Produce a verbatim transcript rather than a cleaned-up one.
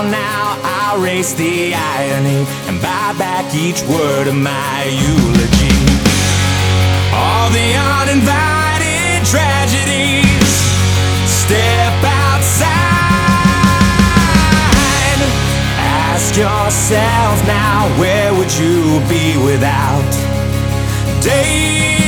now I'll erase the irony and buy back each word of my eulogy. All the uninvited tragedies, step outside. Ask yourself now, where would you be without days?